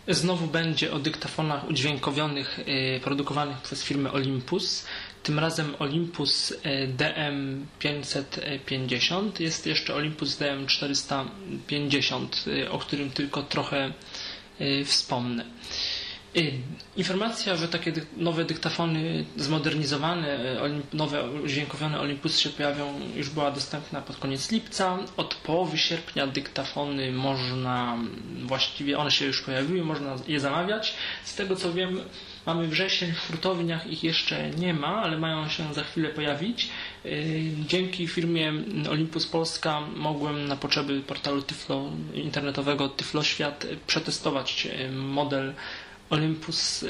Znowu będzie o dyktafonach udźwiękowionych produkowanych przez firmę Olympus. Tym razem Olympus DM550. Jest jeszcze Olympus DM450, o którym tylko trochę wspomnę. Informacja, że takie nowe dyktafony zmodernizowane, nowe udźwiękowione Olympusy się pojawią, już była dostępna pod koniec lipca. Od połowy sierpnia dyktafony właściwie one się już pojawiły, można je zamawiać. Z tego co wiem, mamy wrzesień, w hurtowniach ich jeszcze nie ma, ale mają się za chwilę pojawić. Dzięki firmie Olympus Polska mogłem na potrzeby portalu internetowego Tyfloświat przetestować model Olympus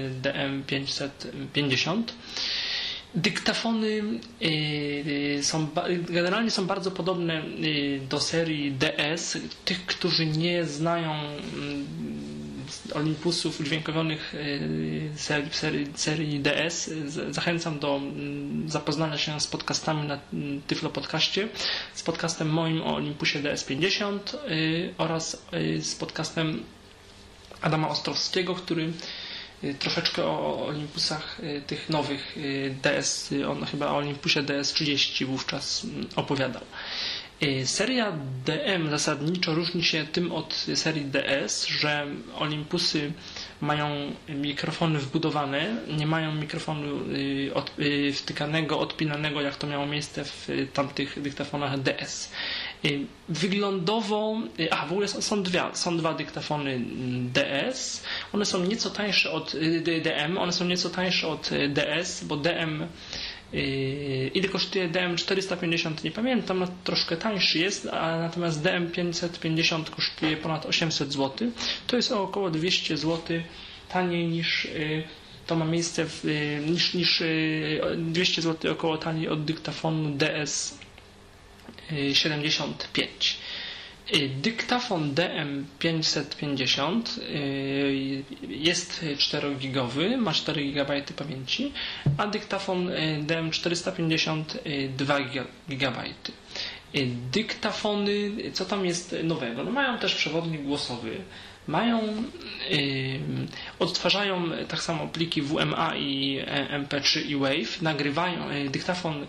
DM550. Dyktafony generalnie są bardzo podobne do serii DS. Tych, którzy nie znają Olympusów udźwiękowionych serii DS, zachęcam do zapoznania się z podcastami na Tyflo Podcaście, z podcastem moim o Olympusie DS50 oraz z podcastem Adama Ostrowskiego, który troszeczkę o Olympusach tych nowych DS, on chyba o Olympusie DS30 wówczas opowiadał. Seria DM zasadniczo różni się tym od serii DS, że Olympusy mają mikrofony wbudowane, nie mają mikrofonu wtykanego, odpinanego, jak to miało miejsce w tamtych dyktafonach DS. Wyglądowo, w ogóle są dwa dyktafony DS. One są nieco tańsze od DM, one są nieco tańsze od DS, bo DM ile kosztuje DM450? Nie pamiętam, no troszkę tańszy jest, a natomiast DM550 kosztuje ponad 800 zł. To jest o około 200 zł taniej niż to ma miejsce niż 200 zł około taniej od dyktafonu DS75. Dyktafon DM550 jest 4-gigowy, ma 4 GB pamięci, a dyktafon DM450 2 GB. Dyktafony, co tam jest nowego? No mają też przewodnik głosowy, odtwarzają tak samo pliki WMA i MP3 i WAV, nagrywają dyktafon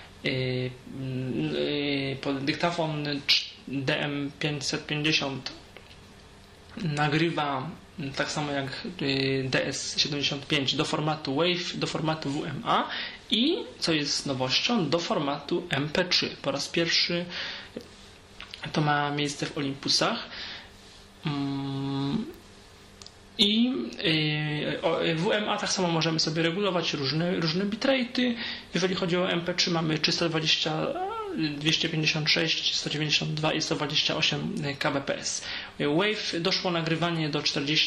DM550 nagrywa tak samo jak DS75 do formatu WAV, do formatu WMA i, co jest nowością, do formatu MP3. Po raz pierwszy to ma miejsce w Olympusach. I WMA tak samo możemy sobie regulować różne bitrate'y. Jeżeli chodzi o MP3, mamy 320, 256, 192 i 128 kbps. WAV doszło nagrywanie do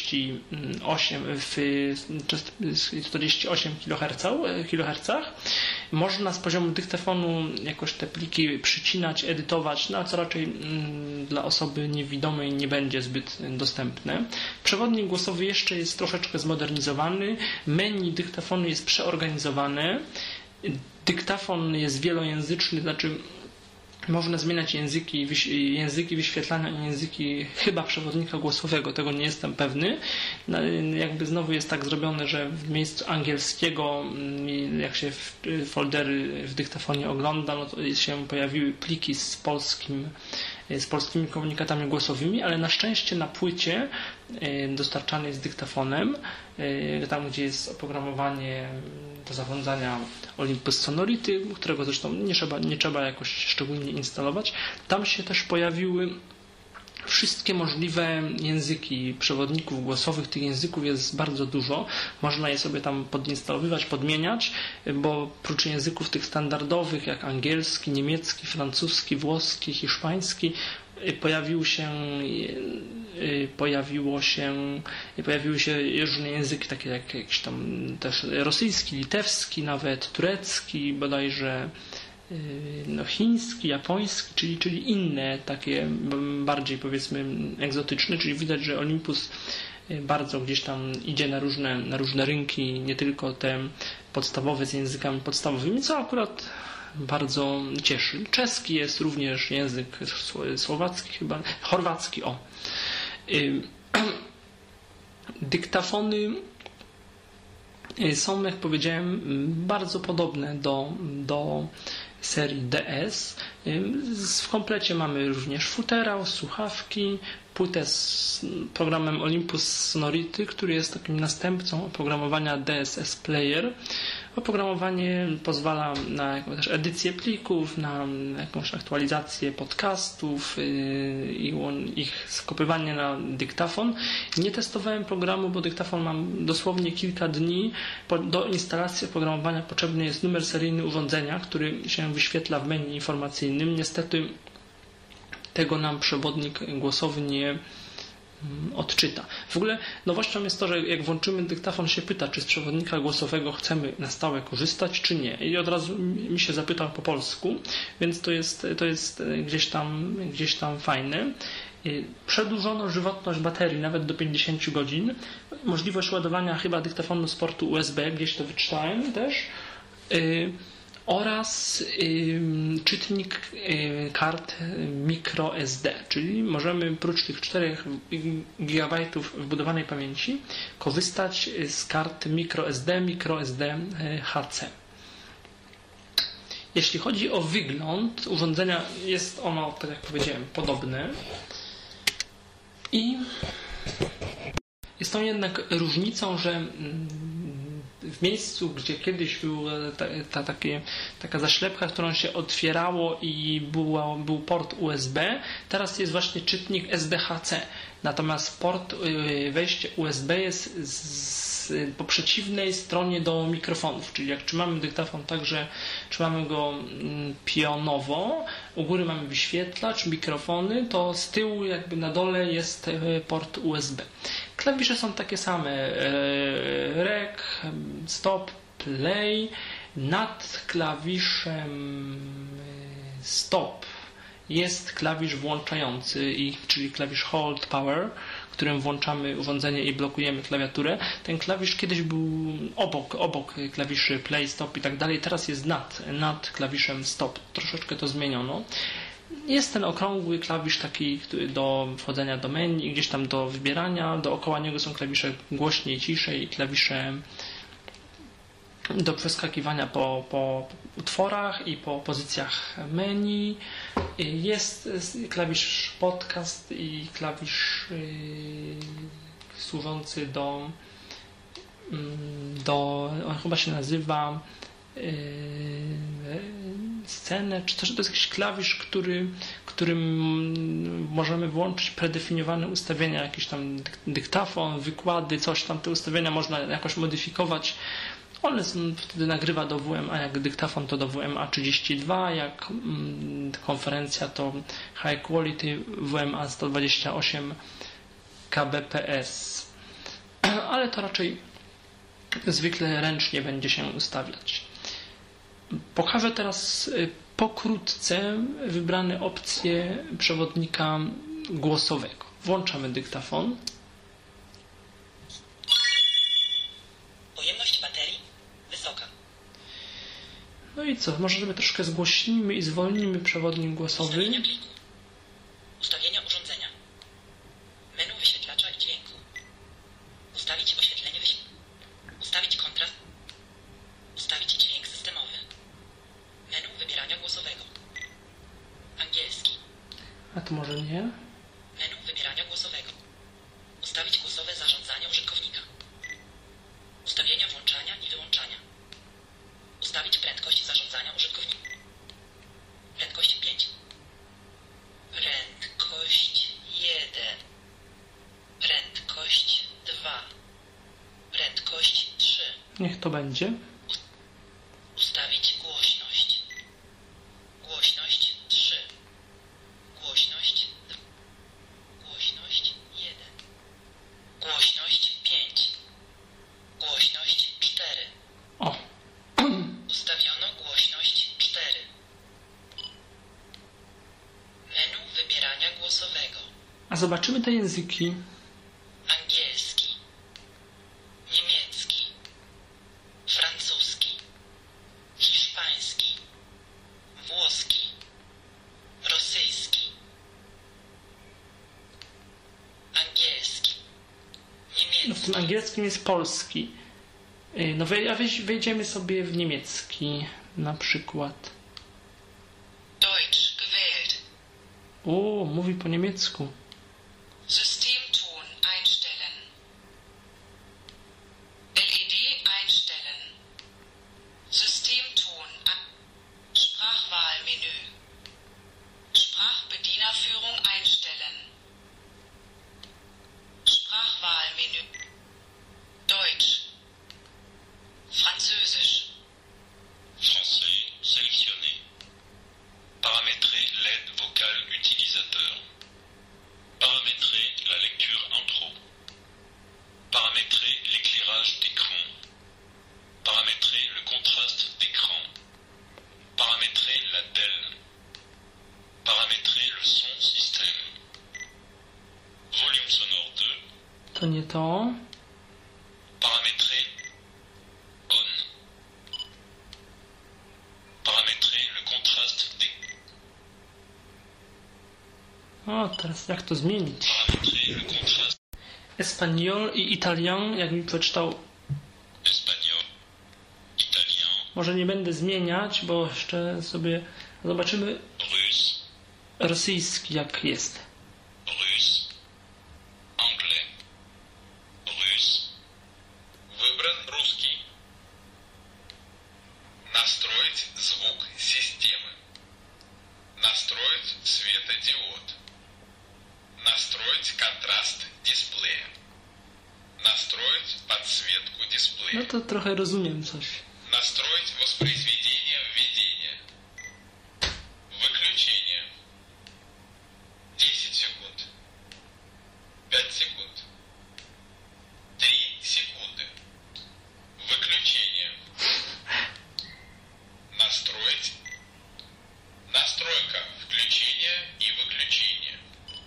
48 kHz. Można z poziomu dyktafonu jakoś te pliki przycinać, edytować, no a co raczej dla osoby niewidomej nie będzie zbyt dostępne. Przewodnik głosowy jeszcze jest troszeczkę zmodernizowany. Menu dyktafonu jest przeorganizowane. Dyktafon jest wielojęzyczny, znaczy można zmieniać języki wyświetlania i języki chyba przewodnika głosowego, tego nie jestem pewny. Jakby znowu jest tak zrobione, że w miejscu angielskiego, jak się foldery w dyktafonie ogląda, no to się pojawiły pliki z polskimi komunikatami głosowymi, ale na szczęście na płycie dostarczanej z dyktafonem, tam gdzie jest oprogramowanie do zarządzania Olympus Sonority, którego zresztą nie trzeba jakoś szczególnie instalować, tam się też pojawiły wszystkie możliwe języki przewodników głosowych. Tych języków jest bardzo dużo. Można je sobie tam podinstalowywać, podmieniać, bo oprócz języków tych standardowych jak angielski, niemiecki, francuski, włoski, hiszpański, pojawiły się różne języki, takie jak jakiś tam też rosyjski, litewski, nawet turecki, bodajże chiński, japoński, czyli inne takie bardziej powiedzmy egzotyczne, czyli widać, że Olympus bardzo gdzieś tam idzie na różne rynki, nie tylko te podstawowe z językami podstawowymi, co akurat bardzo cieszy. Czeski jest również język, słowacki chyba, chorwacki, Dyktafony są, jak powiedziałem, bardzo podobne do serii DS. W komplecie mamy również futerał, słuchawki, płytę z programem Olympus Sonority, który jest takim następcą oprogramowania DSS Player. Oprogramowanie pozwala na też edycję plików, na jakąś aktualizację podcastów i ich skopiowanie na dyktafon. Nie testowałem programu, bo dyktafon mam dosłownie kilka dni. Do instalacji oprogramowania potrzebny jest numer seryjny urządzenia, który się wyświetla w menu informacyjnym. Niestety tego nam przewodnik głosowy nie odczyta. W ogóle nowością jest to, że jak włączymy dyktafon, się pyta, czy z przewodnika głosowego chcemy na stałe korzystać, czy nie. I od razu mi się zapytał po polsku, więc to jest gdzieś tam fajne. Przedłużono żywotność baterii nawet do 50 godzin. Możliwość ładowania chyba dyktafonu z portu USB, gdzieś to wyczytałem też. Oraz czytnik kart microSD, czyli możemy prócz tych 4 GB wbudowanej pamięci korzystać z kart microSD HC. Jeśli chodzi o wygląd urządzenia, jest ono, tak jak powiedziałem, podobne i jest tą jednak różnicą, że w miejscu, gdzie kiedyś była taka zaślepka, którą się otwierało i był port USB, teraz jest właśnie czytnik SDHC. Natomiast wejście USB jest po przeciwnej stronie do mikrofonów, czyli jak trzymamy dyktafon tak, że trzymamy go pionowo, u góry mamy wyświetlacz, mikrofony, to z tyłu jakby na dole jest port USB. Klawisze są takie same, rec, stop, play. Nad klawiszem stop jest klawisz włączający, czyli klawisz hold power, którym włączamy urządzenie i blokujemy klawiaturę. Ten klawisz kiedyś był obok klawiszy play, stop i tak dalej, teraz jest nad klawiszem stop. Troszeczkę to zmieniono. Jest ten okrągły klawisz taki do wchodzenia do menu, gdzieś tam do wybierania. Dookoła niego są klawisze głośniej, ciszej i klawisze do przeskakiwania po utworach i po pozycjach menu. Jest klawisz podcast i klawisz służący on chyba się nazywa scenę, czy też to jest jakiś klawisz, którym możemy włączyć predefiniowane ustawienia, jakiś tam dyktafon, wykłady, coś tam, te ustawienia można jakoś modyfikować. One wtedy nagrywa do WMA, jak dyktafon to do WMA 32, jak konferencja to High Quality WMA 128 kbps. Ale to raczej zwykle ręcznie będzie się ustawiać. Pokażę teraz pokrótce wybrane opcje przewodnika głosowego. Włączamy dyktafon. Pojemność baterii wysoka. No i co? Może sobie troszkę zgłośnimy i zwolnimy przewodnik głosowy. Ustawienia pliku. Ustawienia urządzenia. Menu wyświetlacza i dźwięku. Ustawić oświetlenie ustawić kontrast. Ustawić dźwięk systemowy. Menu wybierania głosowego. Angielski. A to może nie? Menu wybierania głosowego. Ustawić głosowe zarządzanie użytkownika. Ustawienia włączania i wyłączania. Ustawić prędkość zarządzania użytkownika. Prędkość 5. Prędkość 1. Prędkość 2. Prędkość 3. Niech to będzie. Ustawić głośność. Głośność 3. Głośność 2. Głośność 1. Głośność 5. Głośność 4. O! Ustawiono głośność 4. Menu wybierania głosowego. A zobaczymy te języki. Angielski. Niemiecki. Francuski. Hiszpański. Włoski. Rosyjski. Angielski. Niemiecki. No w tym angielskim jest polski. No wejdziemy sobie w niemiecki na przykład. Deutsch gewählt. O, mówi po niemiecku. Systemton einstellen. LED einstellen. Systemton. Sprachwahlmenü. Sprachbedienerführung einstellen. Sprachwahlmenü. Deutsch. Französisch. Français sélectionné. Paramétrer l'aide vocale utilisateur. Paramétrer la lecture intro. Paramétrer l'éclairage d'écran. Paramétrer le contraste d'écran. Paramétrer la DEL. Paramétrer le son système. Volume sonore 2. To nie to. Paramétrer on. Paramétrer le contraste d'écran. O, teraz jak to zmienić? Paramétrer le contraste Espanol i Italian, jakbym przeczytał. espagnol. Italien. Może nie będę zmieniać, bo jeszcze sobie zobaczymy Russe. rosyjski jak jest. Russe. Anglais. Russe. Выбран русский. Настроить звук системы. Настроить светодиод. Настроить контраст дисплея. Настроить подсветку дисплея. No to trochę rozumiem coś. Настроить воспроизведение введения. Выключение. 10 секунд. 5 секунд. 3 секунды. Выключение. Настроить. Настройка включения и выключения.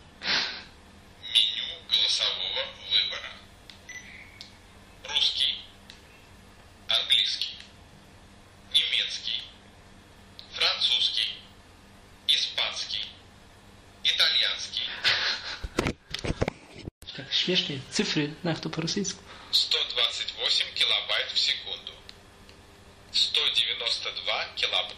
Меню голосового выбора. Русский. Английский. Немецкий. Французский. Испанский. Итальянский. Tak śmiesznie. Cyfry, jak to po rosyjsku. 128 килобайт в секунду. 192 килобайт.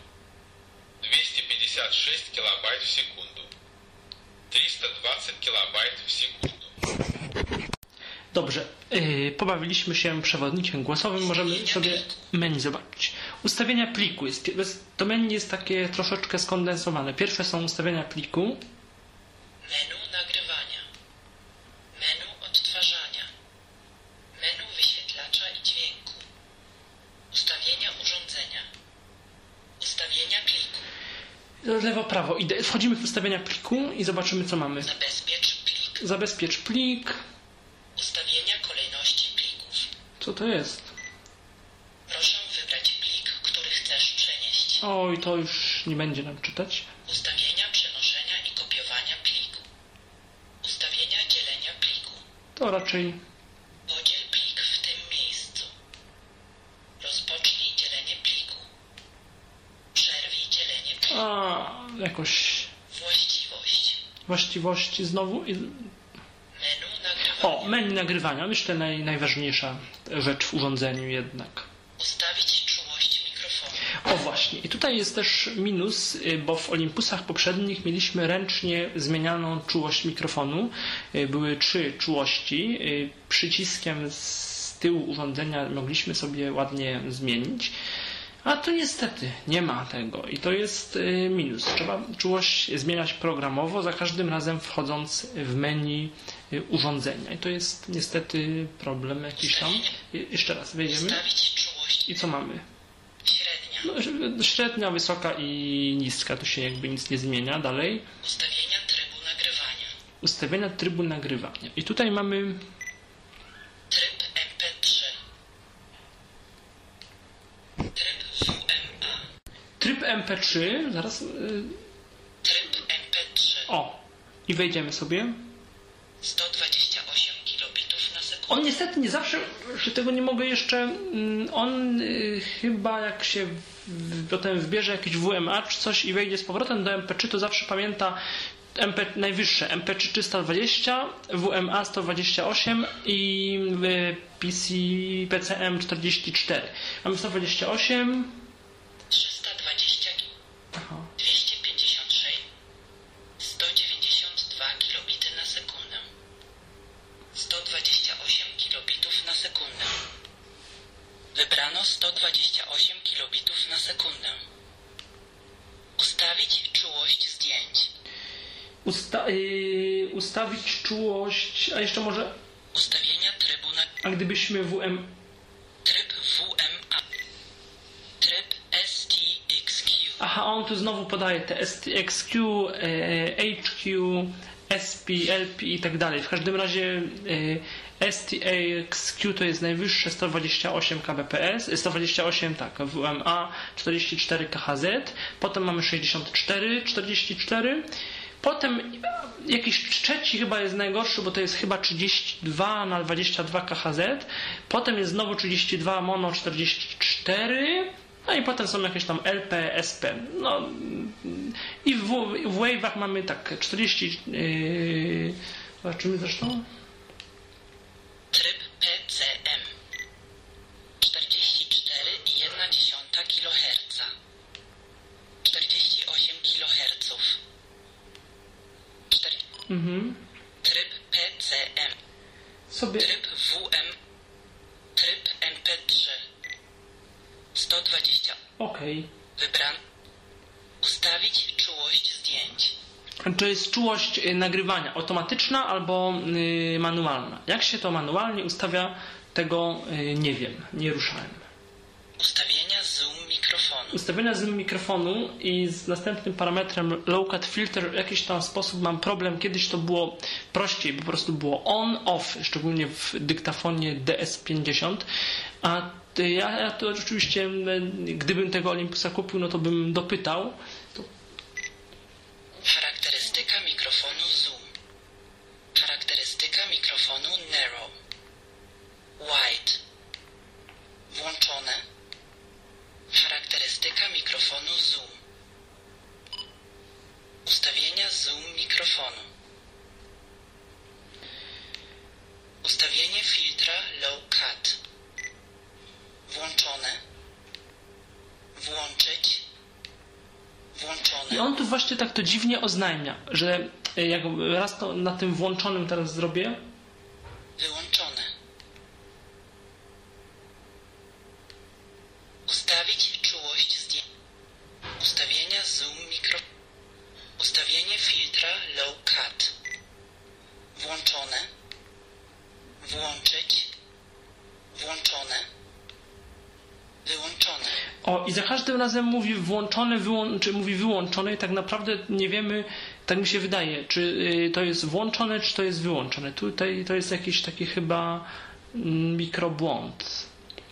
256 килобайт в секунду. 320 килобайт в секунду. Dobrze, pobawiliśmy się przewodnikiem głosowym, możemy sobie menu zobaczyć. Ustawienia pliku. To menu jest takie troszeczkę skondensowane. Pierwsze są ustawienia pliku. Menu nagrywania. Menu odtwarzania. Menu wyświetlacza i dźwięku. Ustawienia urządzenia. Ustawienia pliku. Lewo, prawo. Wchodzimy w ustawienia pliku i zobaczymy, co mamy. Zabezpiecz plik. Zabezpiecz plik. Ustawienia kolejności plików. Co to jest? Proszę wybrać plik, który chcesz przenieść. Oj, to już nie będzie nam czytać. Ustawienia przenoszenia i kopiowania pliku. Ustawienia dzielenia pliku. To raczej... Podziel plik w tym miejscu. Rozpocznij dzielenie pliku. Przerwij dzielenie pliku. Jakoś... Właściwości znowu. Menu nagrywania. O, menu nagrywania. Myślę najważniejsza rzecz w urządzeniu jednak. Ustawić czułość mikrofonu. O właśnie. I tutaj jest też minus, bo w Olympusach poprzednich mieliśmy ręcznie zmienianą czułość mikrofonu. Były 3 czułości. Przyciskiem z tyłu urządzenia mogliśmy sobie ładnie zmienić. A tu niestety nie ma tego i to jest minus. Trzeba czułość zmieniać programowo, za każdym razem wchodząc w menu urządzenia. I to jest niestety problem jakiś tam. Jeszcze raz wejdziemy. Ustawić czułość. I co mamy? Średnia. No, średnia, wysoka i niska. Tu się jakby nic nie zmienia. Dalej. Ustawienia trybu nagrywania. Ustawienia trybu nagrywania. I tutaj mamy Tryb MP3. Tryb WMA. tryb MP3. Zaraz. Tryb MP3. O. I wejdziemy sobie. 128 kilobitów na sekundę. On niestety nie zawsze, że tego nie mogę jeszcze, on chyba jak się potem wbierze jakiś WMA czy coś i wejdzie z powrotem do MP3, to zawsze pamięta najwyższe MP3 320, WMA 128 i PCM 44. Mamy 128. 320, Aha. 256, 192 kilobity na sekundę, 128 kilobitów na sekundę. Wybrano 128 kilobitów na sekundę. Ustawić czułość zdjęć. Ustawić czułość, a jeszcze może, Ustawienia trybu na... a gdybyśmy Tryb WMA. Tryb STXQ. aha, on tu znowu podaje te STXQ, HQ, SP, LP i tak dalej. W każdym razie STXQ to jest najwyższe 128 kbps, 128 tak, WMA 44 KHZ, potem mamy 64, 44, potem jakiś trzeci chyba jest najgorszy, bo to jest chyba 32 na 22 KHZ, potem jest znowu 32 mono 44, no i potem są jakieś tam LP, SP. No i w wave'ach mamy tak 40, zobaczymy zresztą. Tryb PCM 44,1 kHz, 48 kHz. Tryb PCM. Sobie Tryb WM. Tryb MP3 120. okej. Wybran. Ustawić czułość zdjęć. To jest czułość nagrywania automatyczna albo manualna. Jak się to manualnie ustawia, tego nie wiem, nie ruszałem. Ustawienia zoom mikrofonu. Ustawienia zoom mikrofonu i z następnym parametrem low cut filter w jakiś tam sposób mam problem. Kiedyś to było prościej, po prostu było on, off, szczególnie w dyktafonie DS50, a ja to oczywiście, gdybym tego Olympusa kupił, no to bym dopytał. Charakterystyka mikrofonu zoom. Charakterystyka mikrofonu narrow. Wide. Włączone. Charakterystyka mikrofonu zoom. Ustawienia zoom mikrofonu. Ustawienie filtra low cut. Włączone. Włączyć. Włączone. I on tu właśnie tak to dziwnie oznajmia, że jak raz to na tym włączonym teraz zrobię, Wyłączone. Ustawić czułość zdjęć. Ustawienia zoom mikro. Ustawienie filtra low cut. Włączone. Włączyć. Włączone. Wyłączone. o, i za każdym razem mówi włączony, czy mówi wyłączony i tak naprawdę nie wiemy, tak mi się wydaje, czy to jest włączone, czy to jest wyłączone. Tutaj to jest jakiś taki chyba mikrobłąd.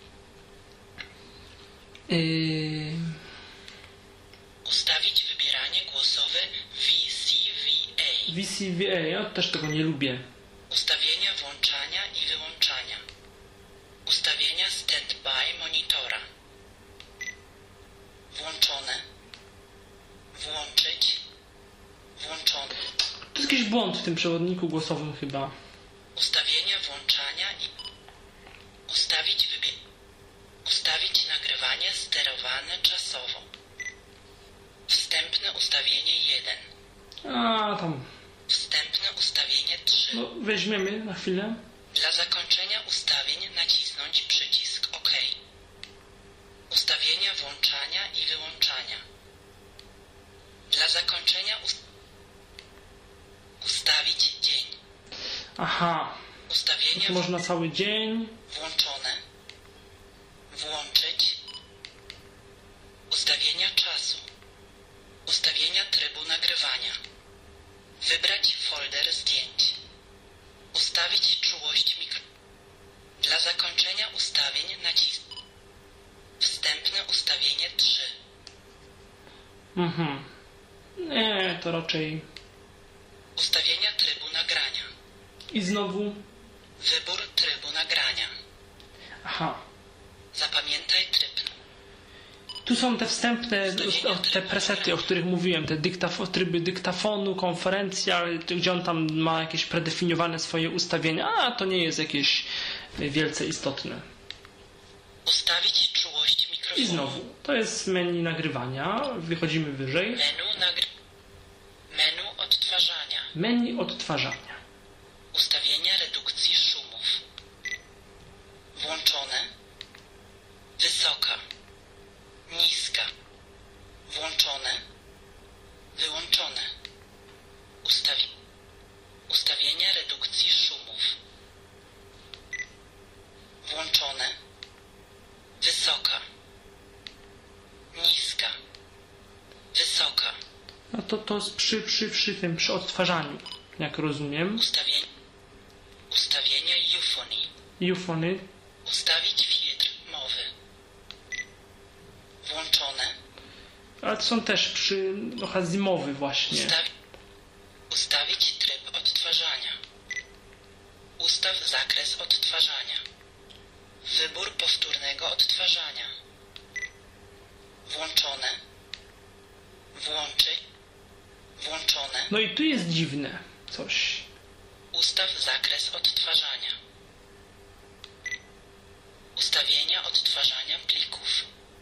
Ustawić wybieranie głosowe VCVA. VCVA, ja też tego nie lubię. Ustawienia włączania i wyłączania. Ustawienia standby monitora. Włączone. Włączyć. Włączone. To jest jakiś błąd w tym przewodniku głosowym chyba. Ustawienia włączania i ustawić nagrywanie sterowane czasowo. Wstępne ustawienie 1. A, tam. Wstępne ustawienie 3. No, weźmiemy na chwilę. Dla zakończenia ustawień nacisnąć przycisk OK. Ustawienia włączania i wyłączania. Dla zakończenia ustawić dzień. Aha. Ustawienia To można cały dzień. włączone. Włączyć. Ustawienia czasu. Ustawienia trybu nagrywania. Wybrać folder zdjęć. Ustawić czułość mikro. Dla zakończenia ustawień nacisnąć. Wstępne ustawienie 3. Nie, to raczej. Ustawienia trybu nagrania. I znowu. Wybór trybu nagrania. Aha. Zapamiętaj tryb. Tu są te wstępne, te presety, o których mówiłem, te tryby dyktafonu, konferencja, gdzie on tam ma jakieś predefiniowane swoje ustawienia, a to nie jest jakieś wielce istotne. Ustawić czułość mikrofonu. I znowu, to jest menu nagrywania, wychodzimy wyżej. Menu odtwarzania. Menu odtwarzania. Ustawienia redukcji szumów. Włączone. Wysoka. Niska. Włączone. Wyłączone. Ustawienia redukcji szumów. Włączone. Wysoka. Niska. Wysoka. No to jest przy odtwarzaniu, jak rozumiem. Ustawienia eufonii. Eufony. Ustawić filtr mowy. Włączone. Ale to są też przy okazji mowy właśnie. Ustawić tryb odtwarzania. Ustaw zakres odtwarzania. Wybór powtórnego odtwarzania. Włączone. Włączyć. Włączone. No i tu jest dziwne coś. Ustaw zakres odtwarzania. Ustawienia odtwarzania plików.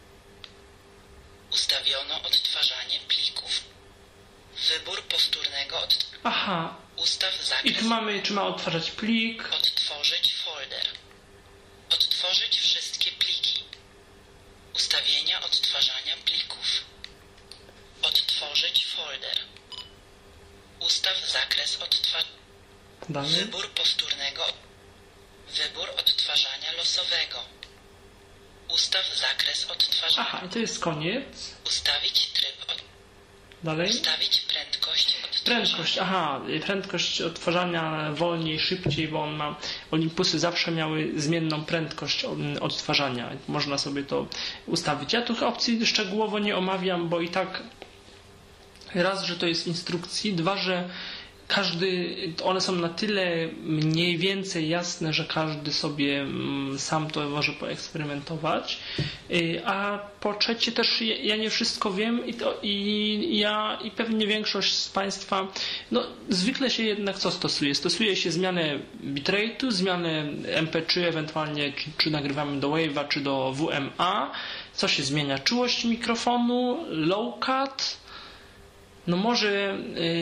Ustawiono odtwarzanie plików. Wybór powtórnego odtwarzania. Aha. Ustaw zakres. I tu mamy, czy ma odtwarzać plik. Odtworzyć folder. Odtworzyć wszystkie pliki. Ustawienia odtwarzania plików. Odtworzyć folder. Ustaw zakres odtwarzania. Dalej. Wybór powtórnego. Wybór odtwarzania losowego. Ustaw zakres odtwarzania. Aha, i to jest koniec. Ustawić tryb. Dalej. Ustawić prędkość odtwarzania. Prędkość, aha, prędkość odtwarzania wolniej, szybciej, bo Olympusy zawsze miały zmienną prędkość odtwarzania. Można sobie to ustawić. Ja tych opcji szczegółowo nie omawiam, bo i tak raz, że to jest instrukcji, dwa, że one są na tyle mniej więcej jasne, że każdy sobie sam to może poeksperymentować, a po trzecie też ja nie wszystko wiem i pewnie większość z Państwa zwykle się jednak co stosuje? Stosuje się zmianę bitrate'u, zmianę MP3 ewentualnie czy nagrywamy do Wave'a czy do WMA, co się zmienia? Czułość mikrofonu, low cut, może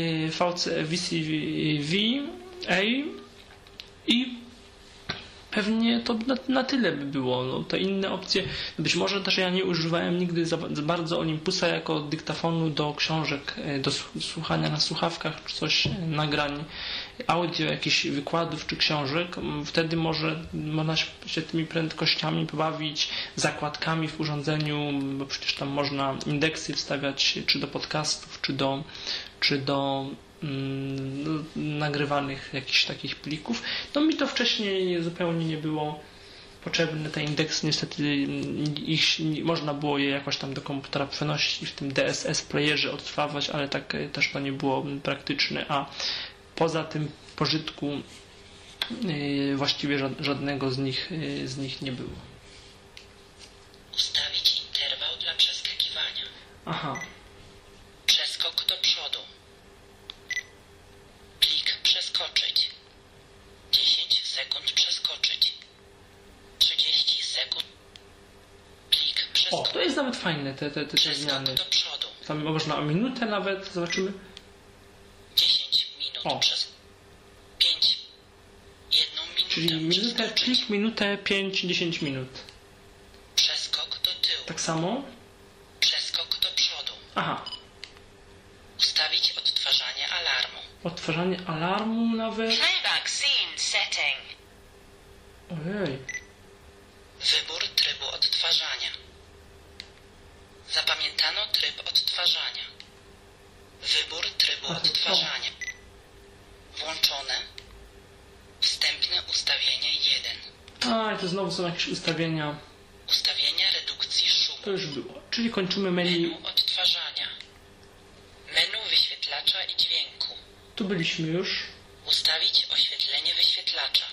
VCVA i pewnie to na tyle by było. Te inne opcje, być może też ja nie używałem nigdy za bardzo Olympusa jako dyktafonu do książek, do słuchania na słuchawkach czy coś, nagrań audio, jakichś wykładów czy książek. Wtedy można się tymi prędkościami pobawić, zakładkami w urządzeniu, bo przecież tam można indeksy wstawiać czy do podcastów, czy do nagrywanych jakichś takich plików. Mi to wcześniej zupełnie nie było potrzebne. Te indeksy niestety można było je jakoś tam do komputera przenosić, w tym DSS playerze odtwarzać, ale tak też to nie było praktyczne, a poza tym pożytku właściwie żadnego z nich nie było. Ustawić interwał dla przeskakiwania. Aha. Przeskok do przodu. Plik przeskoczyć. 10 sekund przeskoczyć. 30 sekund. Plik przeskoczyć. To jest nawet fajne, te zmiany. Do przodu. Tam można o minutę nawet, zobaczymy. 10 minut przez 5. 1 minutę. Czyli minutę plik, minutę 5-10 minut. Przeskok do tyłu. Tak samo? Przeskok do przodu. Aha. Ustawić odtwarzanie alarmu. Odtwarzanie alarmu nawet. Playback scene setting. Ojej. Wybór trybu odtwarzania. Zapamiętano tryb odtwarzania. Wybór trybu odtwarzania. Włączone. Wstępne ustawienie 1. I to znowu są jakieś ustawienia. Ustawienia redukcji szumu. To już było. Czyli kończymy menu. Menu odtwarzania. Menu wyświetlacza i dźwięku. Tu byliśmy już. Ustawić oświetlenie wyświetlacza.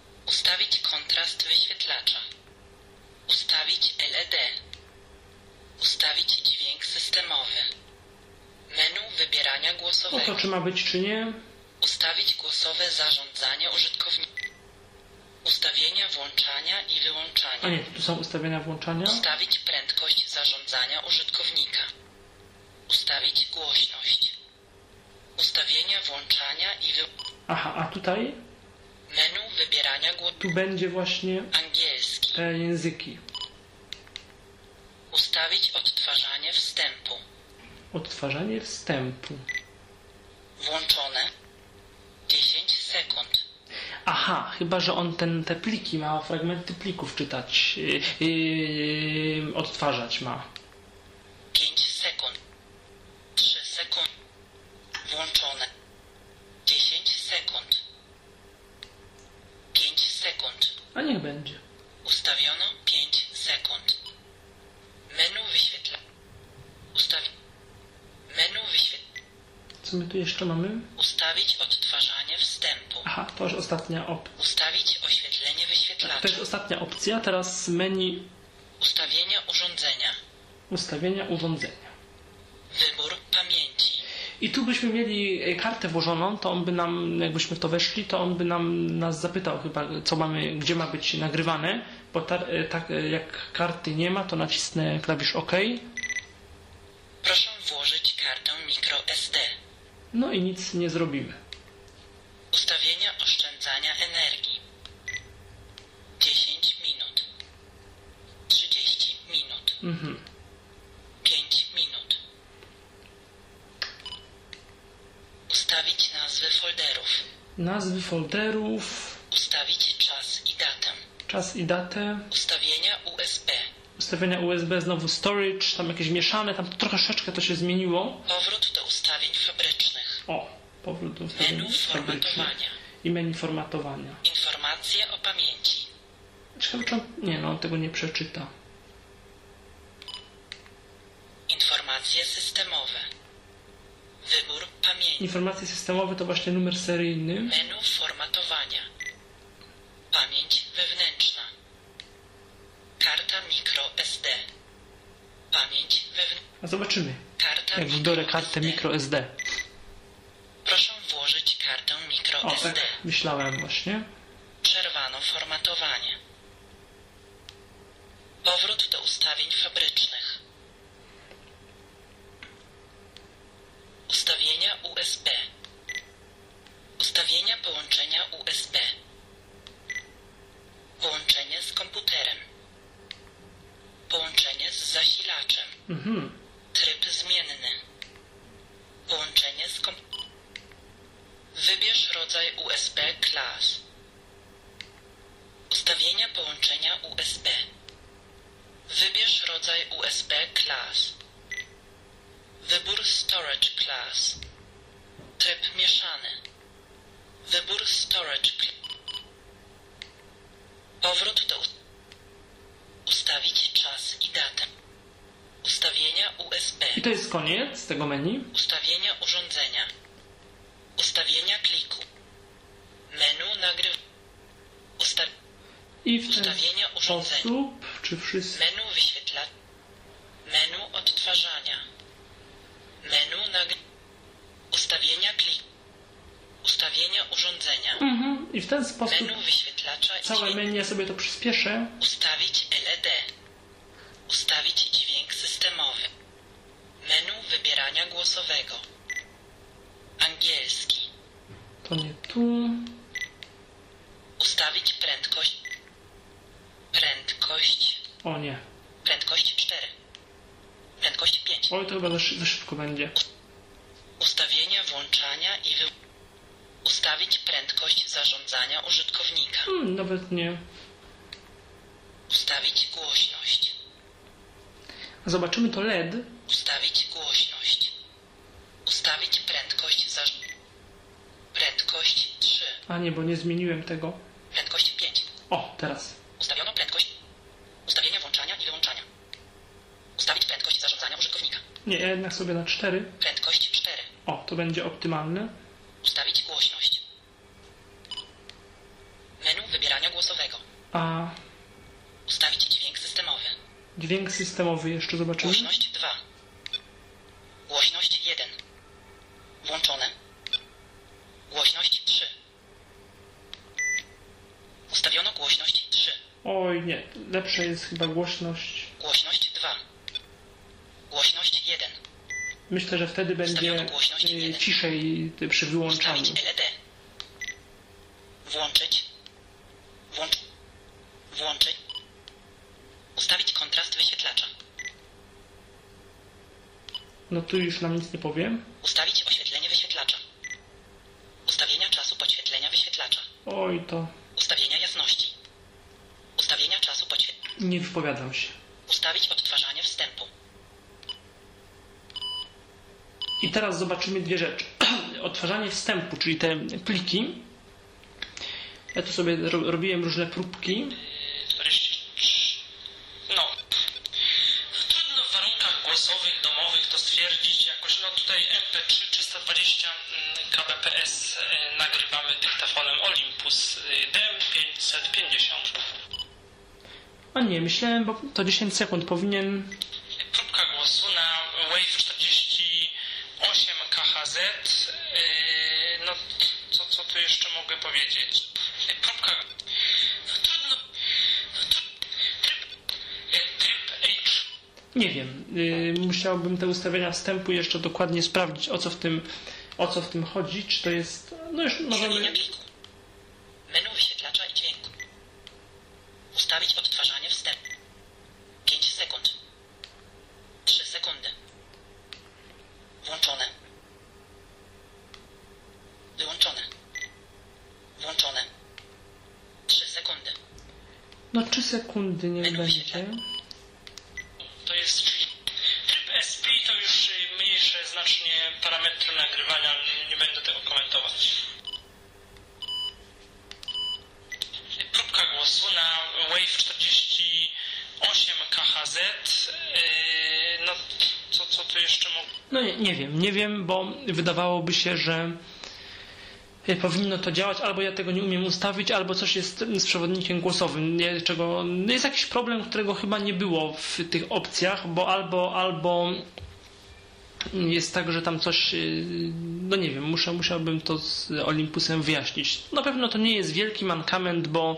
Ustawić kontrast wyświetlacza. Ustawić LED. Ustawić dźwięk systemowy. Menu wybierania No głosowego. to czy ma być, czy nie? Ustawić głosowe zarządzanie użytkownika. Ustawienia włączania i A wyłączania. nie, tu są ustawienia włączania. Ustawić prędkość zarządzania użytkownika. Ustawić głośność. Ustawienia włączania i Aha, a tutaj? menu wybierania Tu będzie właśnie angielski. te języki. Ustawić odtwarzanie wstępu. Odtwarzanie wstępu. Włączone. 10 sekund. Aha, chyba że on te pliki ma, fragmenty plików czytać, odtwarzać ma. 5 sekund. 3 sekund. Włączone. 10 sekund. 5 sekund. A niech będzie. Ustawiono 5 sekund. Menu wyświetla. Menu wyświetla. Co my tu jeszcze mamy? Ustawić odtwarzanie wstępu. Aha, to już ostatnia opcja. Ustawić oświetlenie wyświetlacza. To jest ostatnia opcja. Teraz menu Ustawienia urządzenia. ustawienia urządzenia. Wybór pamięci. I tu byśmy mieli kartę włożoną, to on by nam, jakbyśmy w to weszli, to on by nas zapytał chyba, co mamy, gdzie ma być nagrywane, bo tak jak karty nie ma, to nacisnę klawisz OK. Proszę włożyć kartę microSD. No i nic nie zrobimy. Ustawienia oszczędzania energii. 10 minut. 30 minut. 5 minut. Ustawić nazwy folderów. Nazwy folderów, Ustawić czas i datę. czas i datę, Ustawienia USB. ustawienia USB, znowu storage, tam jakieś mieszane, tam troszeczkę to się zmieniło. Powrót do ustawień fabrycznych. O, powrót do ustawień Menu fabrycznych. formatowania. I menu formatowania. Informacje o pamięci. Ciekawe, czy on... Nie, no on tego nie przeczyta. Informacje systemowe. Wybór pamięci. Informacje systemowe to właśnie numer seryjny. Menu formatowania. Pamięć wewnętrzna. Karta microSD. Pamięć wewnętrzna. A zobaczymy, Karta jak wybiorę kartę microSD. Proszę włożyć kartę O, microSD. tak myślałem właśnie. Przerwano formatowanie. Powrót do ustawień fabrycznych. Ustawienia USB. Ustawienia połączenia USB. Połączenie z komputerem. Połączenie z zasilaczem. Tryb zmienny. Połączenie z komputerem. Wybierz rodzaj USB Class. Ustawienia połączenia USB. Wybierz rodzaj USB Class. Wybór Storage Class. Tryb mieszany. Wybór Storage Powrót do ustawić czas i datę. Ustawienia USB. I to jest koniec tego menu. Ustawienia urządzenia. Ustawienia kliku. Menu nagryw. I w ten Ustawienia urządzenia. sposób, czy wszyscy... Menu wyświetla. Menu odtwarzania. Menu nagryw. Ustawienia kliku. Ustawienia urządzenia. I w ten sposób Menu wyświetlacza i całe dźwięk. menu, ja sobie to przyspieszę. Ustawić LED. Ustawić dźwięk systemowy. Menu wybierania głosowego. Angielski. To nie tu. Ustawić prędkość. O nie. Prędkość 4. Prędkość 5. Oj, to chyba za szybko będzie. Ustawienia włączania i ustawić prędkość zarządzania użytkownika. Nawet nie. Ustawić głośność. Zobaczymy to LED. Ustawić głośność. Ustawić prędkość Prędkość 3. A nie, bo nie zmieniłem tego. Prędkość 5. O, teraz. Ustawiono prędkość. Ustawienia włączania i wyłączania. Ustawić prędkość zarządzania użytkownika. Nie, ja jednak sobie na 4. Prędkość 4. O, to będzie optymalne. Ustawić głośność. Menu wybierania głosowego. A Ustawić dźwięk systemowy. Dźwięk systemowy jeszcze zobaczymy. Głośność 2. Głośność 1. Włączone. Głośność 3. Ustawiono głośność 3. Oj nie, lepsza jest chyba głośność. Głośność 2. Głośność 1. Myślę, że wtedy będzie ciszej przy wyłączaniu. Ustawić LED. Włączyć. Włączyć. Ustawić kontrast wyświetlacza. No tu już nam nic nie powiem. Ustawić oświetlenie wyświetlacza. Ustawienia czasu podświetlenia wyświetlacza. Oj to... Ustawienia jasności. Ustawienia czasu podświetlenia. Nie wypowiadam się. Ustawić odtwarzanie wstępu. I teraz zobaczymy dwie rzeczy. Odtwarzanie wstępu, czyli te pliki. Ja tu sobie robiłem różne próbki. 43. No. Trudno w warunkach głosowych, domowych to stwierdzić jakoś, no tutaj MP3 320 kbps nagrywamy dyktafonem Olympus DM550. A nie, myślałem, bo to 10 sekund powinien... Próbka głosu na Wave 48 KHZ. No, co tu jeszcze mogę powiedzieć? Próbka... Trudno... Tryb H. Nie wiem. Musiałbym te ustawienia wstępu jeszcze dokładnie sprawdzić, o co w tym chodzi. Czy to jest... No już możemy... Menu wyświetlacza i dźwięku. Ustawić odtwarzanie wstępu. 5 sekund. 3 sekundy. Włączone. Wyłączone. Włączone. 3 sekundy. No 3 sekundy nie będzie. To jest tryb SP, to już mniejsze znacznie parametry nagrywania, nie będę tego komentować. Próbka głosu na Wave 48 KHZ. No, co tu jeszcze mogę? No nie wiem, bo wydawałoby się, że powinno to działać, albo ja tego nie umiem ustawić, albo coś jest z przewodnikiem głosowym, czego jest jakiś problem, którego chyba nie było w tych opcjach, bo albo jest tak, że tam coś, no nie wiem, musiałbym to z Olympusem wyjaśnić. Na pewno to nie jest wielki mankament, bo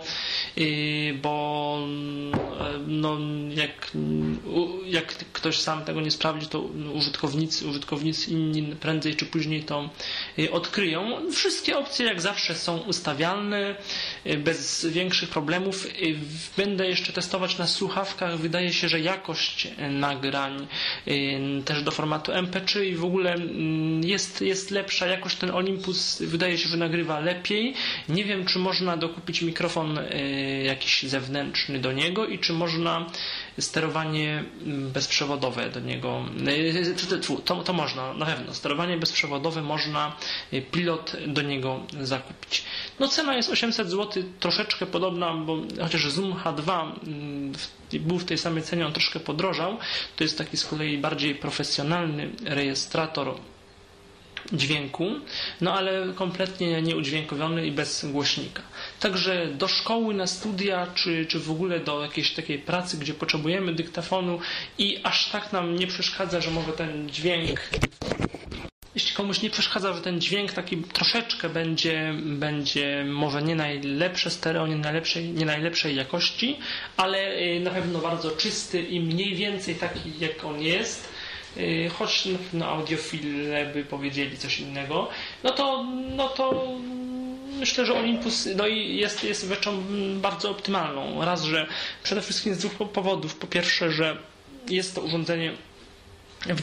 no jak ktoś sam tego nie sprawdzi, to użytkownicy inni prędzej czy później to odkryją. Wszystkie opcje jak zawsze są ustawialne bez większych problemów. Będę jeszcze testować na słuchawkach. Wydaje się, że jakość nagrań też do formatu MP3 i w ogóle jest lepsza. Jakoś ten Olympus wydaje się, że nagrywa lepiej. Nie wiem, czy można dokupić mikrofon jakiś zewnętrzny do niego i czy można sterowanie bezprzewodowe do niego. To można, na pewno. Sterowanie bezprzewodowe można, pilot do niego zakupić. No cena jest 800 zł, troszeczkę podobna, bo chociaż Zoom H2 był w tej samej cenie, on troszkę podrożał. To jest taki z kolei bardziej profesjonalny rejestrator dźwięku, no ale kompletnie nieudźwiękowiony i bez głośnika. Także do szkoły, na studia, czy w ogóle do jakiejś takiej pracy, gdzie potrzebujemy dyktafonu i aż tak nam nie przeszkadza, że może ten dźwięk, jeśli komuś nie przeszkadza, że ten dźwięk taki troszeczkę będzie może nie najlepsze stereo, nie najlepszej jakości, ale na pewno bardzo czysty i mniej więcej taki, jak on jest, choć audiofile by powiedzieli coś innego, no to myślę, że Olympus jest rzeczą bardzo optymalną. Raz, że przede wszystkim z dwóch powodów. Po pierwsze, że jest to urządzenie w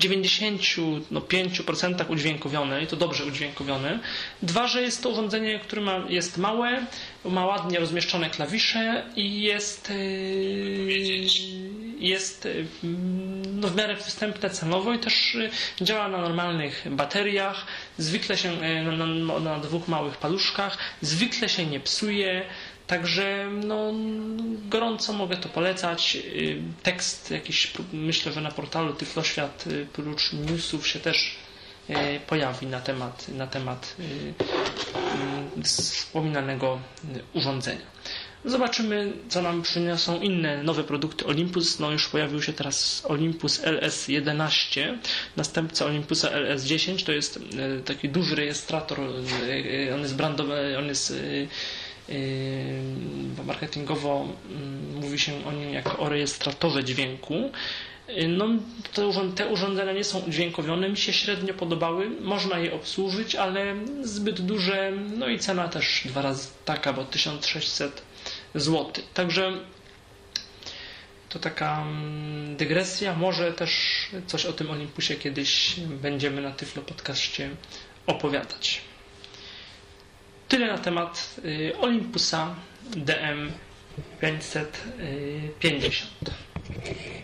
95% udźwiękowione i to dobrze udźwiękowione. Dwa, że jest to urządzenie, które jest małe, ma ładnie rozmieszczone klawisze i jest w miarę przystępne cenowo i też działa na normalnych bateriach, zwykle się na dwóch małych paluszkach, zwykle się nie psuje. Także gorąco mogę to polecać. Tekst jakiś, myślę, że na portalu Tyfloświat prócz newsów się też pojawi na temat wspominanego urządzenia. Zobaczymy, co nam przyniosą inne nowe produkty Olympus. No już pojawił się teraz Olympus LS11, następca Olympusa LS10. To jest taki duży rejestrator. On jest brandowy, on jest marketingowo mówi się o nim jako o rejestratorze dźwięku. No, te urządzenia nie są udźwiękowione, mi się średnio podobały, można je obsłużyć, ale zbyt duże, no i cena też 2 razy taka, bo 1600 zł. Także to taka dygresja, może też coś o tym Olympusie kiedyś będziemy na Tyflo Podcaście opowiadać. Tyle na temat Olympusa DM550.